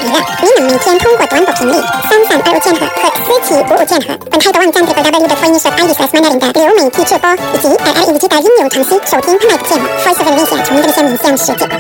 娱乐，你能每天通过短波频率3325千赫和4755千赫，本台的网站 www.voice.ids.mandarin 的流媒体直播以及LLEG 的音流程序收听本台的节目 Voice of Indonesia 从印度尼西亚面向世界。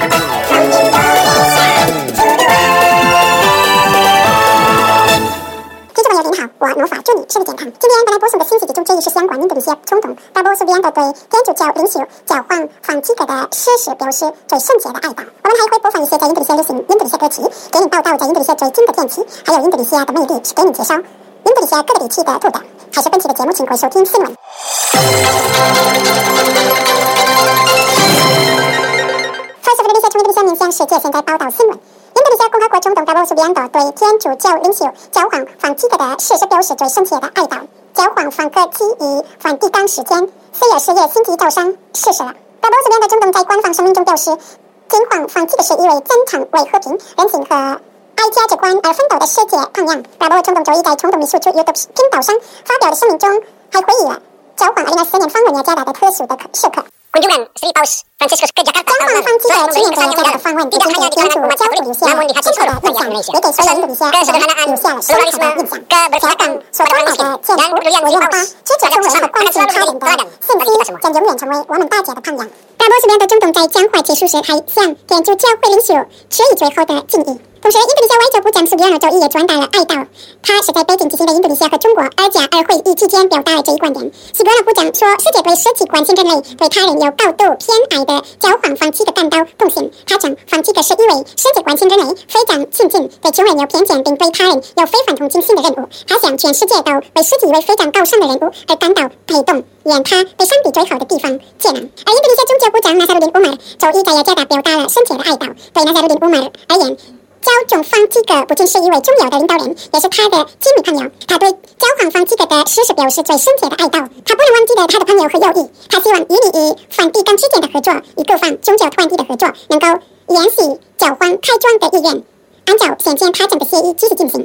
听众朋友您好，我魔法祝你身体健康。今天本来播送的信息集中这一是相关印度尼西亚总统巴波苏比安的对天主教领袖教皇方济各的逝世表示最深切的哀悼。我们还会播放一些在印度尼西亚流行印度尼西亚歌曲，给您报道在印度尼西亚最近的天气，还有印度尼西亚的魅力，是给您介绍印度尼西亚各个地区的图片。开始本期的节目，请各位收听新闻。Voice of Indonesia 从印度尼西亚面向世界，现在报道新闻。印度尼西亚共和国总统巴波苏比安的对天主教领袖教皇方济各的逝世表示最深切的哀悼。教皇方济各于梵蒂冈时间4月10日星期早上逝世了。巴波苏比安的总统在官方声明中表示，教皇方济各是一位真诚为和平、人性和爱价值观而奋斗的世界榜样。巴波总统周一在总统秘书处 YouTube 频道上发表的声明中，还回忆了教皇2024年访问雅加达的特殊的时刻。 Kunjungan Sri Paus Franciscus ke Jakarta 教皇方济各去年在雅加达的访问，不仅给天主教徒留下了深刻的印象，也给所有印度尼西亚人留下了深刻的印象。香港所充满的建筑、文化、支持中文和关心他人的信息，将永远成为我们大家的榜样。巴波苏比安的总统在讲话结束时，还向天主教会领袖致以最后的敬意。同时，印度尼西亚外交部长苏比安诺周一也转达了哀悼。他是在北京举行的印度尼西亚和中国2+2会议期间表达了这一观点。苏比安诺部长说，世界对失去关心人类、对他人有高度偏爱的教皇方济各感到痛心。他称，方济各是一位世界关心人类、非常亲近、对穷人有偏见并对他人有非凡同情心的人物。他向全世界都为失去一位非常高尚的人物而感到悲痛，愿他被上帝最好的地方接纳。而印度尼西亚宗教部长纳萨鲁丁乌马尔周一在雅加达表达了深切的哀悼。对纳萨鲁丁乌马尔而言，教宗方济各不仅是一位重要的领导人，也是他的亲密朋友。他对教皇方济各的逝世表示最深切的哀悼。他不能忘记了他的朋友和友谊。他希望与你与梵蒂冈之间的合作，与各方宗教团体的合作，能够延续教皇开创的意愿，按照先前达成的协议继续进行。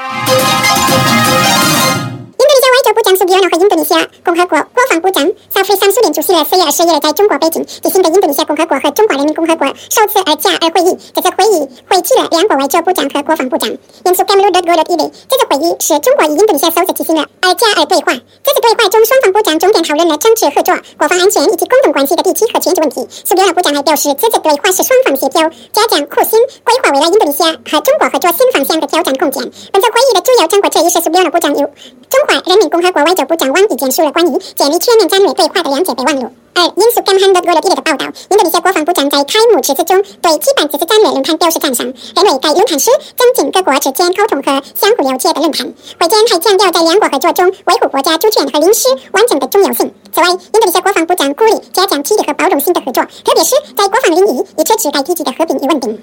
印度尼西亚外交部长苏比安诺和印度尼西亚共和国国防部长萨菲桑苏林出席了4月20日在中国北京举行的印度尼西亚共和国和中华人民共和国首次2+2会议。这次会议汇聚了两国外交部长和国防部长。印苏甘鲁德格勒以为，这次会议是中国与印度尼西亚首次举行了2+2对话。这次对话中，双方部长重点讨论了政治合作、国防安全以及共同关系的地区和全球问题。苏比安诺部长还表示，这次对话是双方协调、加强核心、规划未来印度尼西亚和中国合作新方向的挑战空间。本次会议的主要成果之一是苏比安诺部长由中华人民共和国外交部长汪毅简述了关于建立全面战略对话的两者备忘录。而印苏甘罕德格勒伊的报道，印度尼西亚国防部长在开幕致辞中对举办这次战略论坛表示赞赏，认为该论坛是增进各国之间沟通和相互了解的论坛。会见还强调在两国合作中维护国家主权和领事完整的重要性。此外，印度尼西亚国防部长鼓励加强体力和包容性的合作，特别是在国防领域，以支持该地区的和平与稳定。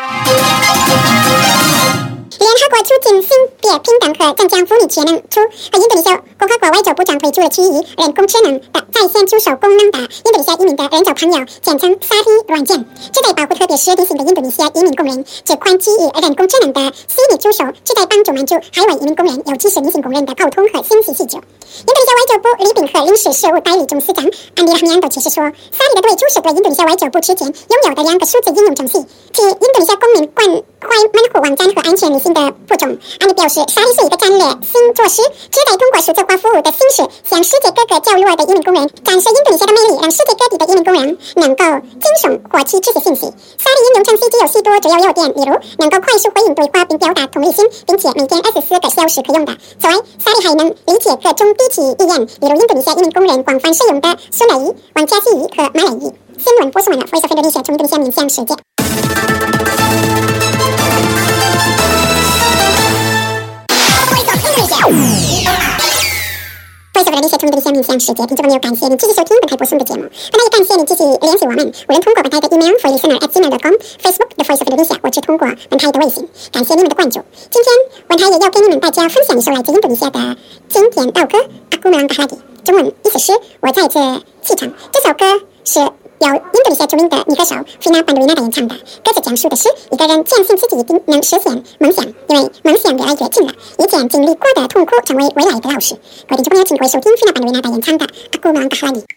联合国促进性别平等和增强妇女权能处和印度尼西亚共和国外交部长推出了基于人工智能的在线助手功能的印度尼西亚移民的人造朋友，简称 SAHI 软件，旨在保护特别设定性的印度尼西亚移民工人。这款基于人工智能的虚拟助手旨在帮助满足海外移民工人，尤其是女性工人的沟通和信息需求。印度尼西亚外交部礼宾和领事事务代理总司长安迪拉米安都解释说，SAHI 的对助是对印度尼西亚外交部之前拥有的两个数字应用程序，即印度尼西亚公民关怀门户网站和安全旅行的补充。安迪表示，SAHI是一个战略性措施，旨在通过数字化服务的形式，向世界各个角落的移民工人展示印度尼西亚的魅力，让世界各地的移民工人能够轻松获取知识信息。SAHI 应用程序具有许多主要优点，例如能够快速回应对话并表达同理心，并且每天24个小时可用的。此外，SAHI 还能理解各种地区语言，例如印度尼西亚移民工人广泛使用的苏奈语、旺加西语和马来语。新闻播送完了 ，Voice of Indonesia 从印度尼西亚面向世界。Voice of Indonesia 从印度尼西亚面向世界，听众朋友，感谢您继续收听本台播送的节目。本台也感谢您继续联系我们，无论通过本台的 email voicelistener@gmail.com、Facebook The Voice of Indonesia，或者通过本台的微信。感谢你们的关注。今天本台也要给你们大家分享一首来自印度尼西亚的经典老歌《Aku Melangkah Lagi》，中文意思是我在这戏场。这首歌是由印度尼西亚著名的女歌手菲娜·班杜伊娜演唱的。歌词讲述的是一个人坚信自己一定能实现梦想，因为梦想越来越近了，以前经历过的痛苦成为未来的老师。各位听众朋友，请各位收听菲娜·班杜伊娜演唱的《Aku Melangkah Lagi》。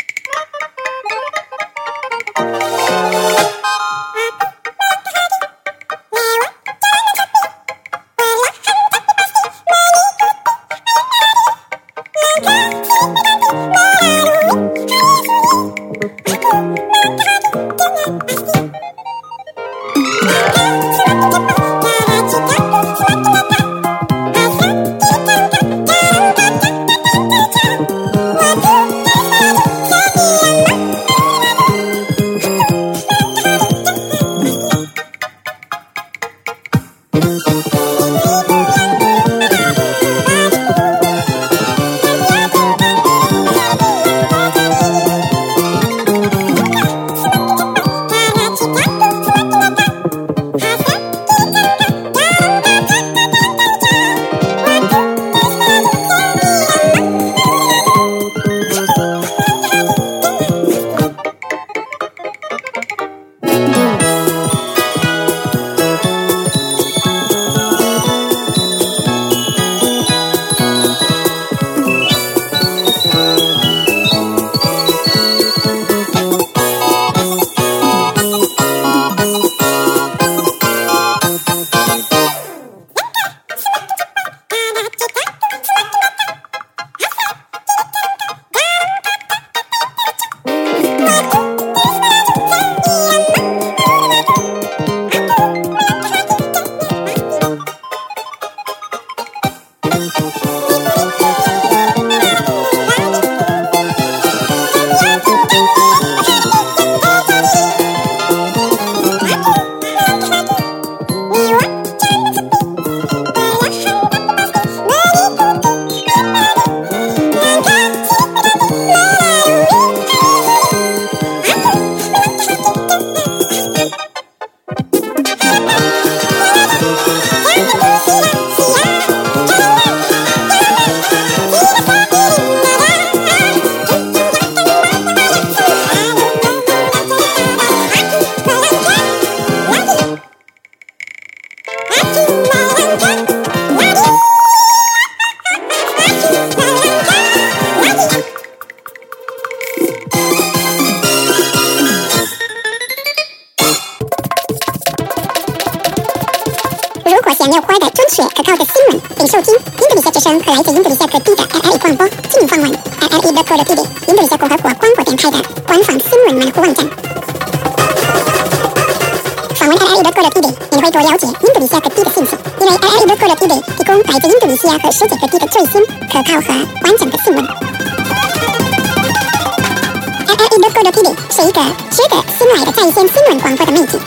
想要获得准确可靠的新闻并收听印度尼西亚之声和来自印度尼西亚各地的 RRI 广播，请访问 RRI.co.id 印度尼西亚共和国广播电台的官方新闻门户网站。访问 RRI.co.id 你会多了解印度尼西亚各地的信息，因为 RRI.co.id 提供来自印度尼西亚和世界各地的最新、可靠和完整的新闻。RRI.co.id 是一个值得信赖的在线新闻广播的媒体。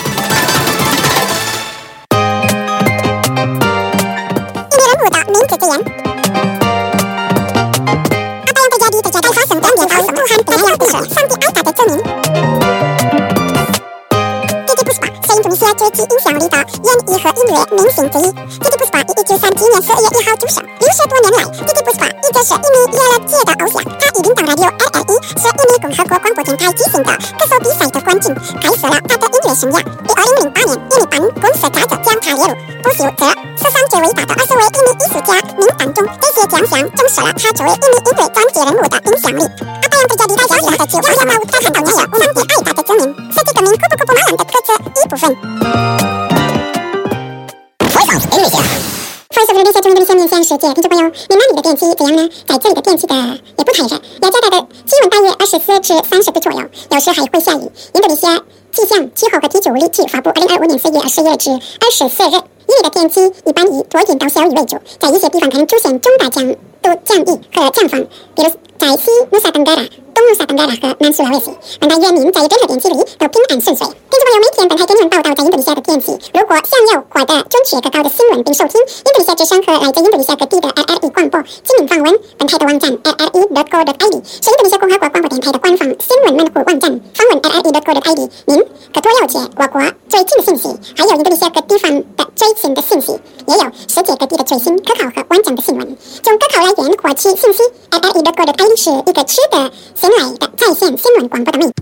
名字之言。Apa yang terjadi terjadi dan dia tahu Tuhan penyayang Israel sampai ada tercermin. Titi Puspa 是印度尼西亚最具影响力的演艺和音乐明星之一。Titi Puspa 于1937年4月1号出生。60多年来 ，Titi Puspa 一直是印尼娱乐界的偶像。他以领导 Radio RRI 是印尼共和国广播电台举行的歌手比赛的冠军，开始了他的音乐生涯。于2008年，印尼版公司杂志将他列入不朽者史上最伟大的20位印尼艺术家名单中。这些奖项证实了他作为印尼音乐传奇人物的影响力。Apa yang terjadi代表他的就为了他很多年有上帝爱他的证明，是这个名库布马兰的特质一部分。Voice of Indonesia 中印度尼西亚面向世界听众朋友，你那里的天气怎样呢？在这里的天气也不太热，雅加达的气温大约24至30度左右，有时还会下雨。印度尼西亚气象气候和地质物理局发布2025年4月21日至24日，印尼的天气一般以多云到小雨为主，在一些地方可能出现中大降雨和降风，比如在西努萨登格拉、东努萨登格拉和南苏拉威西。本台原民在任何天气里都平安顺遂。听众朋友，每天本台给你们报道在印度尼西亚的天气。如果想要获得准确可靠的新闻并收听印度尼西亚之声和来自印度尼西亚各地的 RRI 广播，请您访问本台的网站 RRI.co.id， 是印度尼西亚共和国广播电台的官方新闻门户网站。访问 RRI.co.id， 您可多了解我国最新的信息，还有印度尼西亚各地方的最新的信息，也有世界各地的最新可靠和完整的新闻。从可靠来源获取信息 ，RRI.co.id 是一个值得信赖的在线新闻广播的媒体。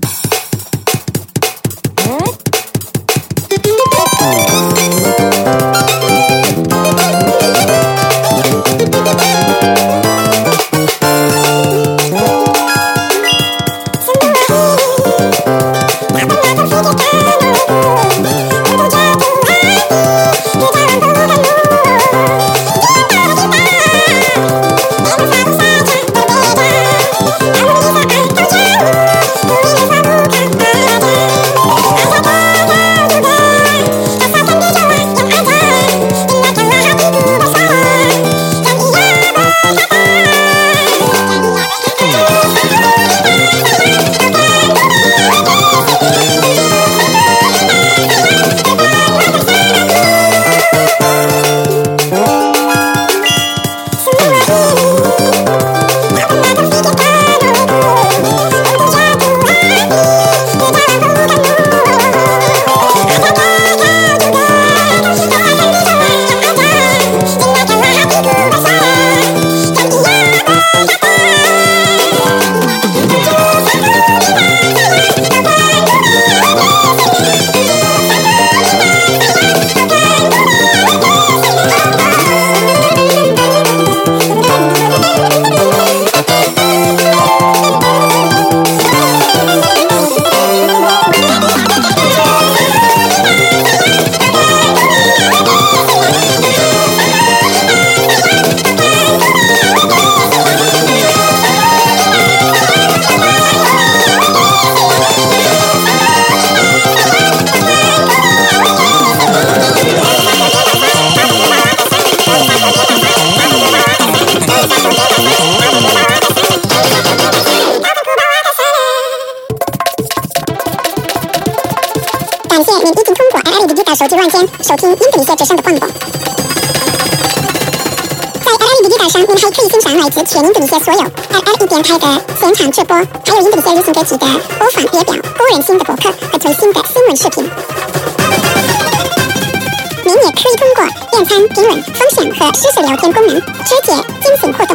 手机软件收听印度尼西亚之声的广播。在 LLE Digital 上，您还可以欣赏来自全印度尼西亚所有 LLE 电台的现场直播，还有印度尼西亚流行歌曲的播放列表、个人新的博客和最新的新闻视频。您也可以通过点赞、评论、分享和实时聊天功能直接进行互动。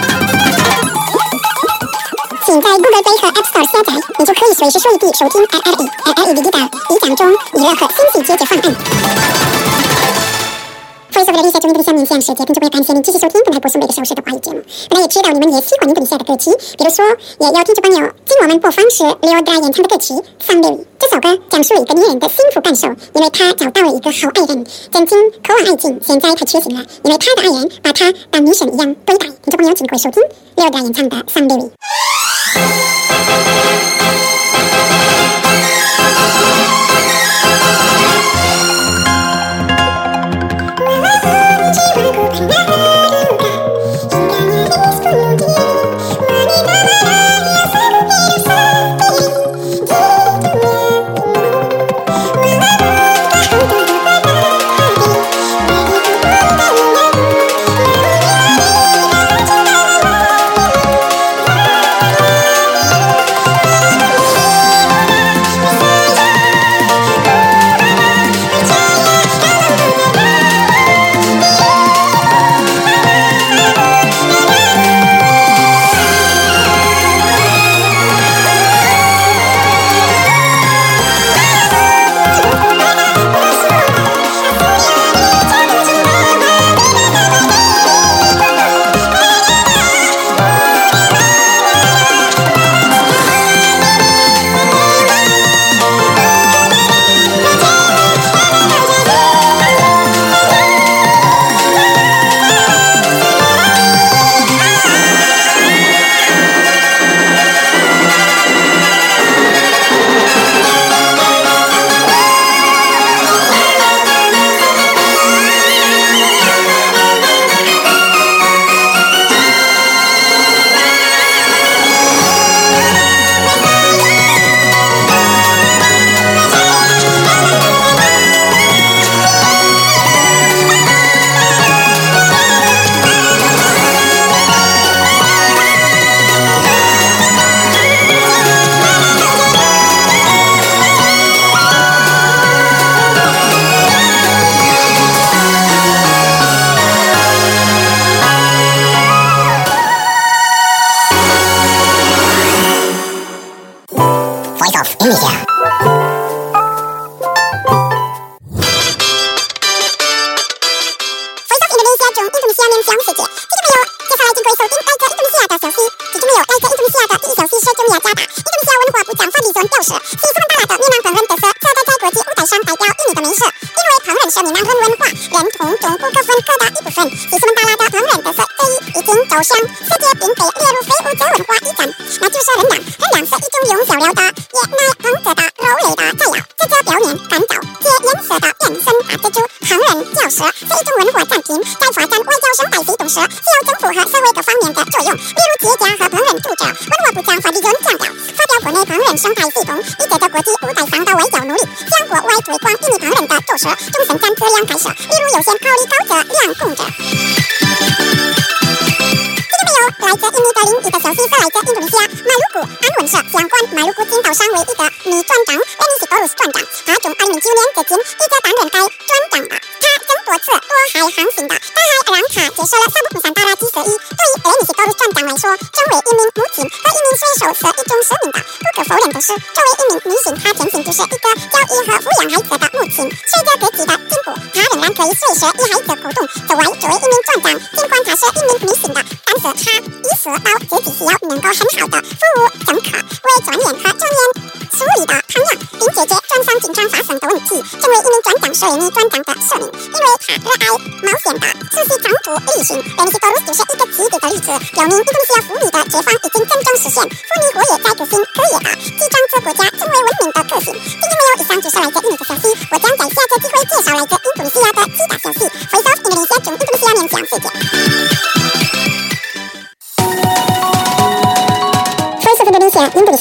请在 Google Play 和 App Store 下载，你就可以随时随地收听 LLE Digital 一讲中娱乐和信息解决方案。Voice of 印度尼西亚面向世界听众朋友，感谢您继续收听本台播送每个小时的华语节目。本来也知道你们也喜欢印度尼西亚的歌曲，比如说也有听众朋友请我们播放是Leodra演唱的歌曲《Sangdewi》。这首歌讲述了一个女人的幸福感受，因为她找到了一个好爱人，曾经渴望爱情，现在她觉醒了，因为她的爱人把她当女神一样对待。听众朋友，请各位收听Leodra演唱的《Sangdewi》。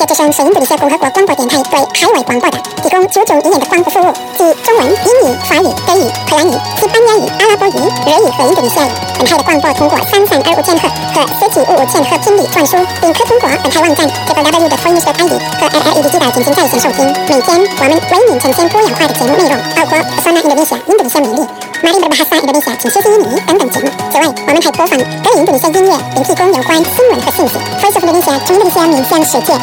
之声是印度尼西亚共和国广播电台对海外广播的提供9种语言的广播服务，即中文、英语、法语、德语、荷兰语、西班牙语、阿拉伯语、日语和印度尼西亚语。本台的广播通过3325千赫和4755千赫频率传输，并可通过本台网站 www.voice.id 和 RRE 地带进行在线收听。每天我们为您呈现多样化的节目内容，包括 Pesona Indonesia 印度尼西亚魅力、Mari Berbahasa Indonesia 请学习英语等等节目。此外，我们还播放各印度尼西亚音乐，并提供有关新闻和信息。Voice of Indonesia 从印度尼西亚面向世界。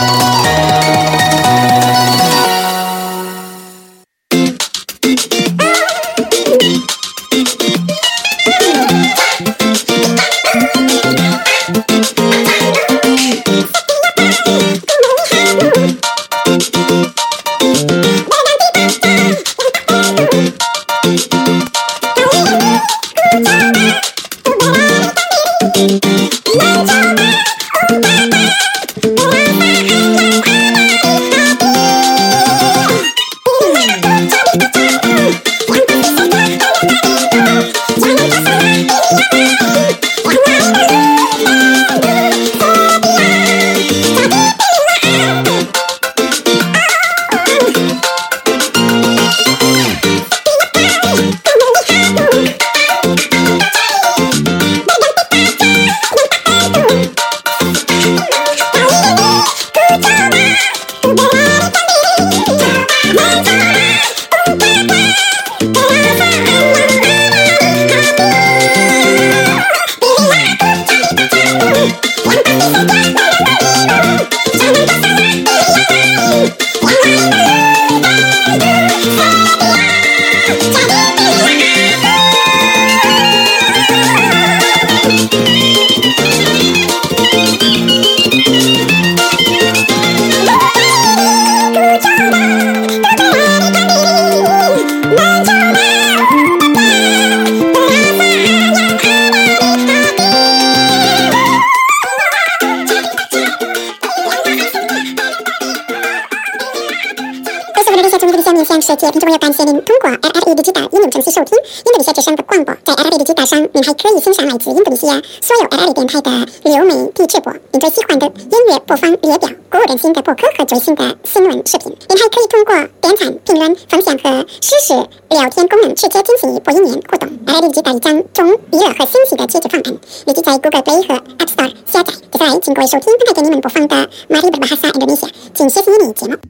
世界，听众朋友，感谢您通过 RRE 地带应用程序收听印度尼西亚之声的广播。在 RRE 地带上，您还可以欣赏来自印度尼西亚所有 RRE 电台的流媒体直播。您最喜欢的音乐播放列表、鼓舞人心的播客和最新的新闻视频。您还可以通过点赞、评论、分享和实时聊天功能直接进行播音员互动。RRE 地带一张中娱乐和信息的解决方案，立即在 Google Play 和 App Store 下载。接下来，请各位收听本台给你们播放的 Mari Berbahasa Indonesia 请学习英语节目。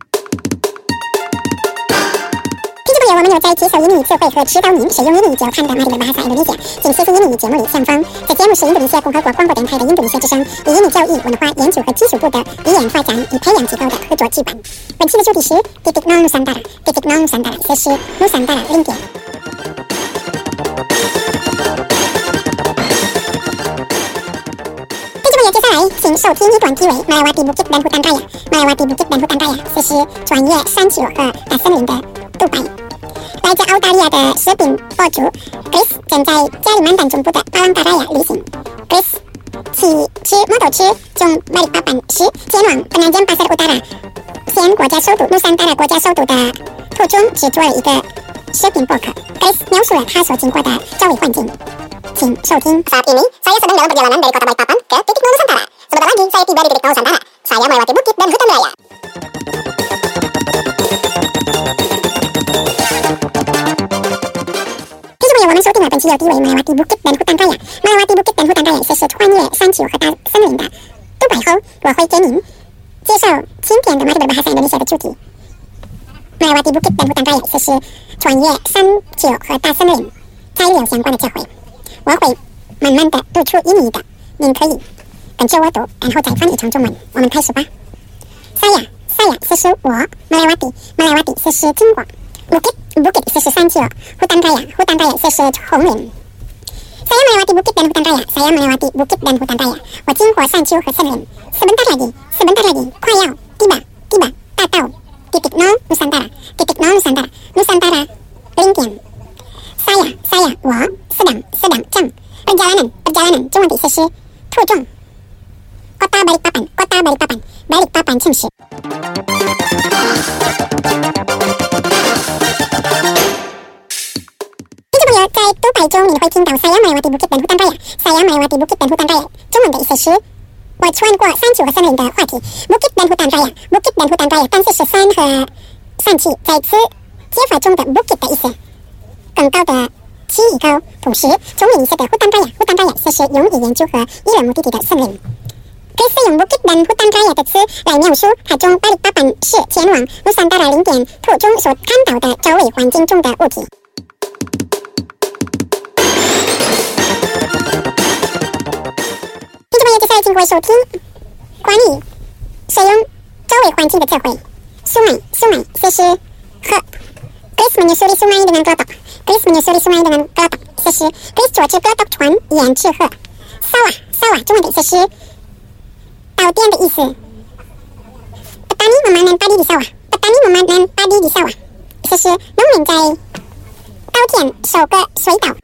我们有在接受英语词汇和指导您使用英语交谈的 Mari Berbahasa Indonesia 请学习英语节目里相逢。在节目是印度尼西亚共和国广播电台的印度尼西亚之声与英语教育文化研究和技术部的语言发展与培养机构的合作举办。本期的主题是 Titik Nol Nusantara Titik Nol Nusantara 这是 Nusantara 零点。接下来，请收听一段题为 Melewati Bukit dan Hutan Raya Melewati Bukit dan Hutan Raya 这是穿越山丘和大森林的独白。来自澳大利亚的视频博主 Chris 正在加里曼丹中部的巴朗达拉亚旅行。Chris 骑摩托车从马里巴班市前往Penajam Pasar Utara 县国家首都努桑达拉国家首都的途中制作了一个视频博客。Chris 描述了他所经过的周围环境，请收听。Saat ini saya sedang dalam perjalanan dari kota Balikpapan ke titik nol Nusantara. Sebentar lagi saya tiba di titik nol Nusantara. Saya melewati bukit dan hutan raya.我们收听了本期有地位 Melewati Bukit dan Hutan Raya Melewati Bukit dan Hutan Raya 这是穿越山丘和大森林的独白后，我会给您介绍今天的 Mari Berbahasa Indonesia 的主题。Melewati Bukit dan Hutan Raya 这是穿越山丘和大森林材料相关的词汇，我会慢慢的读出英语的，您可以跟着我读，然后再翻译成中文。我们开始吧。Saya 这是我 Melewati 这是经过Bukit 这是山丘 Hutan Raya 这是丛林。Saya melewati Bukit dan Hutan Raya 我经过山丘和森林。Sebentar lagi 快要 tiba 大到 titik nol Nusantara 零点。Saya 我sedang 正 perjalanan 中文的意思是途中。Kota Balikpapan 城市。在独白中，你会听到 Saya melewati Bukit dan Hutan Raya 中文的意思是我穿过山丘和森林的话题。Bukit dan Hutan Raya，Bukit dan Hutan Raya， 但是是山和山区，在此接法中的 Bukit 的意思，更高的奇异高。同时，聪明一些的 Hutan Raya，Hutan Raya 则是用于研究和娱乐目的地的森林。可以使用 Bukit dan Hutan Raya 的词来描述它中Balikpapan市前往Nusantara零点途中所看到的周围环境中的物体。听众朋友，接下来请各位收听关于使用周围环境的词汇。Sungai 这是河。Chris menyusuri sungai dengan kelotok，Chris menyusuri sungai dengan kelotok， 这是 Chris 坐着kelotok船沿着河。Sawah 中文的这是稻田的意思。Petani memanen padi di sawah，Petani memanen padi di sawah， 这是农民在稻田收割水稻。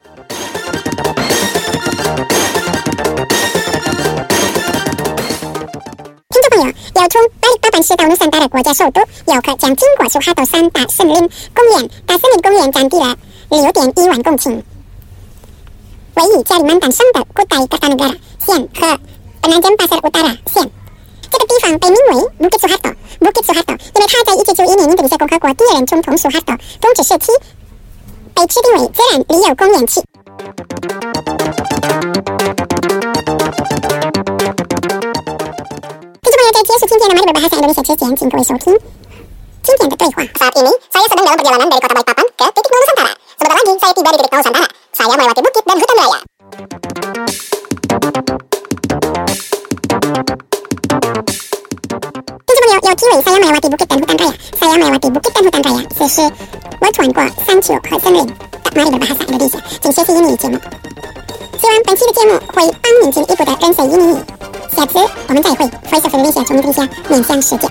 听众朋友，要从Balikpapan市到Nusantara国家首都，游客将经过苏哈多山大森林公园，大森林公园占地了6.1万公顷，位于Kalimantan省的Kutai Kartanegara县和Penajam Pasir Utara县。这个地方被名为 Bukit Suharto， 因为它在1991年印度尼西亚共和国第2任总统苏哈多统治时期被指定为自然旅游公园区。在结束今天的马里巴哈萨印度尼西亚之前，请各位收听今天的对话。 Saat ini, saya sedang dalam perjalanan dari kota Balikpapan ke titik nol Nusantara. Sebentar lagi, saya tiba di titik nol Nusantara. Saya melewati bukit dan hutan raya. 听众朋友，有机会saya melewati bukit dan hutan raya，saya melewati bukit dan hutan raya， 此时我穿过山丘和森林的马里巴哈萨印度尼西亚，请学习印尼语节目。希望本期的节目会帮您进一步的认识印尼语。下次我们再会 ，Voice of Indonesia 从印度尼西亚面向世界。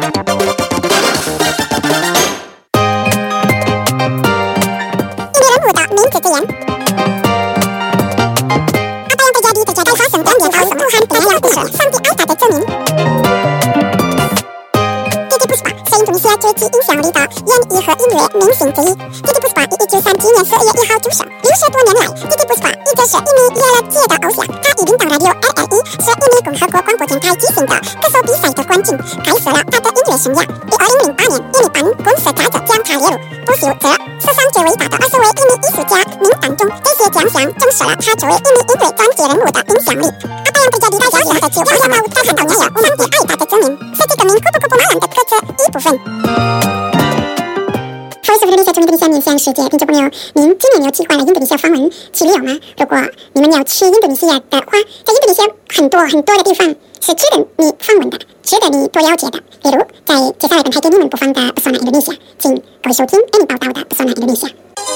印度人物的名字之言。Apa yang terjadi fasen dan yang awal Tuhan penayang Tuhan sampai爱他的证明。Titiek Puspa是印度尼西亚最具影响力的演艺和音乐明星之一。Titiek Puspa 于1937年4月1号出生。60多年来 ，Titiek Puspa 一直是印尼娱乐界的偶像。他以领导radio RRI 是印尼共和国广播电台举行的歌手比赛的冠军，开始了他的音乐生涯。于2008年，印尼版公司杂志将他列入不朽者史上最伟大的20位印尼艺术家名单中。这些奖项证实了他作为印尼音乐专辑人物的影响力。Apa yang terjadi pada saat itu yang mau Tuhan penayang sampai爱他的证明，是这个名kupu-kupu malam的特质一部分。Voice of Indonesia 从印度尼西亚面向世界，听众朋友，您今年有计划来印度尼西亚访问去旅游吗？如果你们要去印度尼西亚的话，在印度尼西亚很多的地方是值得你访问的，值得你多了解的。例如，在接下来刚才给你们播放的 Pesona Indonesia， 请各位收听为你报道的 Pesona Indonesia。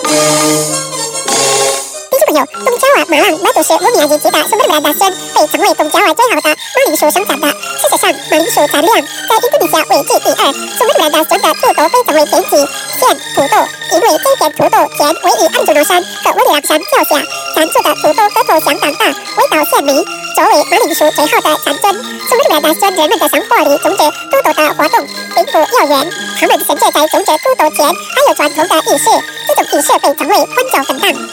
听众朋友，东爪哇马朗batu是乌米亚遗迹的 sumber berada 被称为东爪哇最好的马铃薯生产的。事实上，马铃薯产量在印度尼西亚位居第2。sumber berada 的土豆被称为天际线土豆，因为这片土豆田位于安祖诺山和威里朗山脚下，产出的土豆个头相当大，味道鲜美。作为马铃薯最好的产村，sumber berada 人们的生活里种植土豆的活动并不遥远，他们甚至在种植土豆前还有传统的仪式，这种仪式被称为混交分档。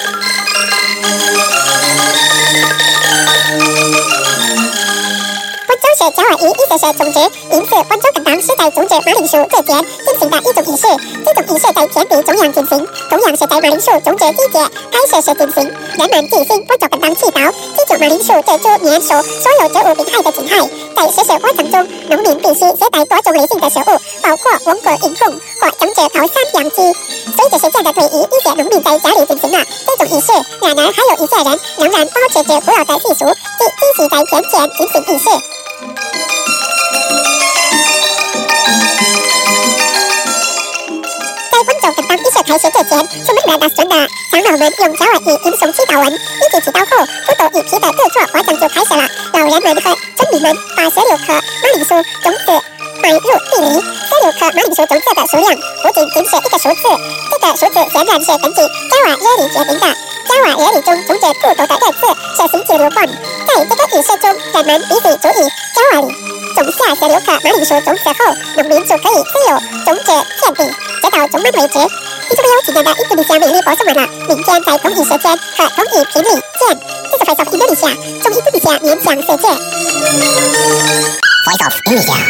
是爪哇语意思是种植，因此混种耕当是在种植马铃薯之前进行的一种仪式。这种仪式在田地中央进行，同样是在马铃薯种植季节开始时进行。人们进行混种耕当祈祷，祈求马铃薯这株年受所有植物病害的侵害。在实施过程中，农民必须携带多种类型的食物，包括莴歌、银凤或种植高山养鸡。随着时间的推移，一些农民在家里进行了这种仪式，然而还有一些人仍然保持着古老的习俗，即继续在田前进行仪式。在混种耕当仪式开始之前，sumber berada村的长老们用爪哇语吟诵祈祷文，一起祈祷后，土豆一批的制作过程就开始了。老人们和村民们把16颗马铃薯种子埋入地里，16颗马铃薯种子的数量不仅仅是一个数字，这个数字显然是根据爪哇日历决定的。爪哇日历中种植土豆的日子是星期6晚，在这个仪式中，人们必须注意爪哇里种下16颗马铃薯种子后，农民就可以自由种植田地，直到种满为止。 听众朋友，今天的印度尼西亚魅力播送完了，明天在同一时间和同一频率见。这是 Voice of Indonesia， 从印度尼西亚面向世界。Voice of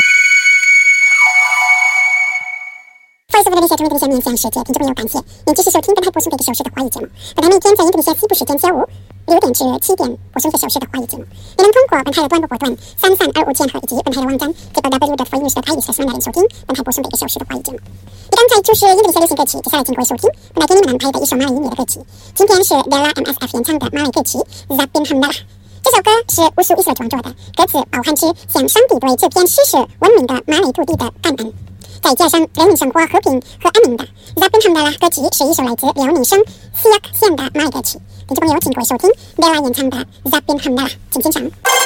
Indonesia。Voice of Indonesia 从印度尼西亚面向世界，听众朋友，感谢您继续收听本台播送的1个小时的华语节目。本台每天在印度尼西亚西部时间下午6点至7点播送1个小时的华语节目。你能通过本台的端播波段3325键和以及本台的网站 www.voice.thai 收听本台播送的1个小时的华语节目。你刚才就是印度尼西亚流行歌曲，接下来请各位收听本来给你们安排的一首马来音乐的歌曲。今天是 Della MSF 演唱的马来歌曲 Zapin Hamdallah。这首歌是乌苏伊所创作的，歌词饱含着向上帝对这片世事文明的马来土地的感恩，再加上人民生活和平和安宁的 Zapin Hamdallah 歌曲是一首来自辽宁省Siak县的马来歌曲。听众朋友，请各位收听 Della 演唱的 Zapin Hamdallah， 请欣赏。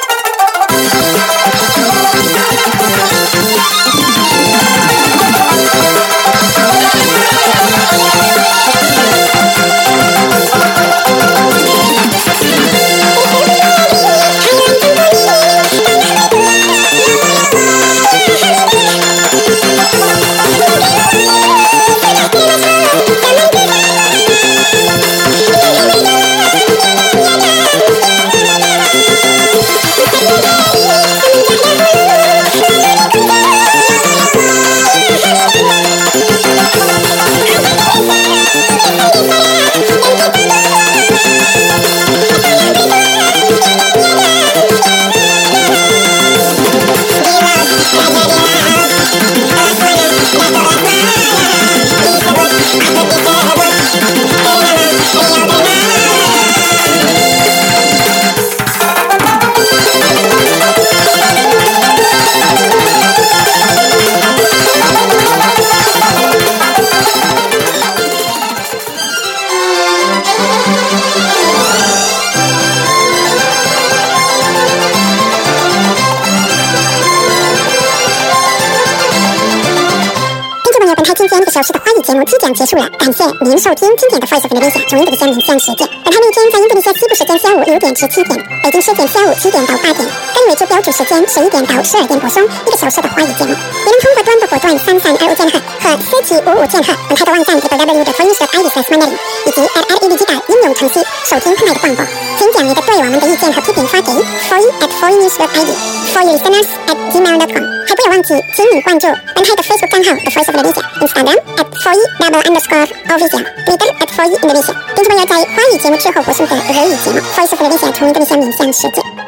今天1个小时的华语节目即将结束了，感谢您收听今天的 Voice of Indonesia 从印度尼西亚面向世界。本台每天在印度尼西亚西部时间下午6点至7点，北京时间下午7点到8点，该为主标准时间11点到12点播送1个小时的华语节目。你能通过端播波段3325键和4755键和本台的网站 www.voice.thai 以及 LED 应用程序收听本台的广播。请将你的对我们的意见和批评发给 foy@foynews.id foylisteners@gmail.com。还不要忘记，请你关注本台的 Facebook 账号 The Voice of Indonesia、Instagram @foy__official、Twitter @foyindonesia。听众朋友，在华语节目之后播送的俄语节目 Voice of Indonesia 从印度尼西亚面向世界。